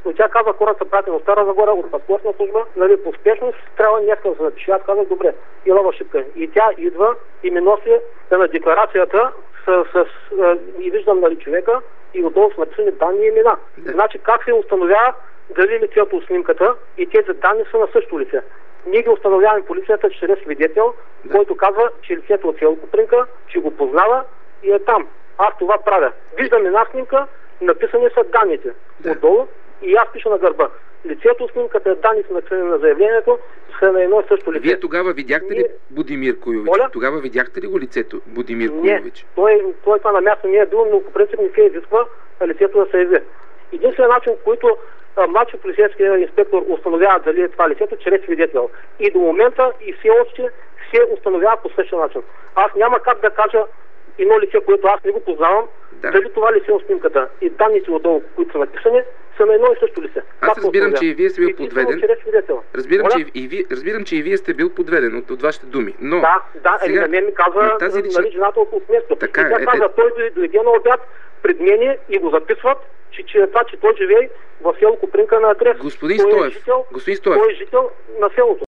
Но тя каза, хората са пратени от Стара Загора, от паспортна служба, нали, по спешност, трябва някакъв да се напише. Аз казах, добре, Илова Шипка. И тя идва и ми носи на декларацията и виждам, нали, човека и отдолу са написани данни и имена. Значи как се установява дали лицето от снимката и тези данни са на същото лице? Ние ги установяваме полицията чрез свидетел, който казва, че лицето от село Копринка, че го познава и е там. Аз това правя. Виждам една снимка, написани са данните отдолу и аз пиша на гърба. Лицето от снимката, данните на заявлението са на едно и също лице. Вие тогава видяхте ли Будимир Куйович? Тогава видяхте ли го лицето Будимир Куйович? Не, той това на място не е бил, но по принцип не се изисква лицето да се яви. Единственият начин, който младши полицейския инспектор установява дали е това лицето, чрез свидетел. И до момента и все още се установява по същия начин. Аз няма как да кажа едно лице, което аз не го познавам, дали това лице от снимката и данните отдолу, които са написани, са на едно и също лице. Аз разбирам, че и вие сте бил подведен. Разбирам, че и вие сте бил подведен от вашите думи. Но сега, на мен ми казва нали, жената от място. И тя казва, той дойде на обяд пред мене и го записват, че той живее в село Копринка на адрес. Господин Стоев, той е жител на селото.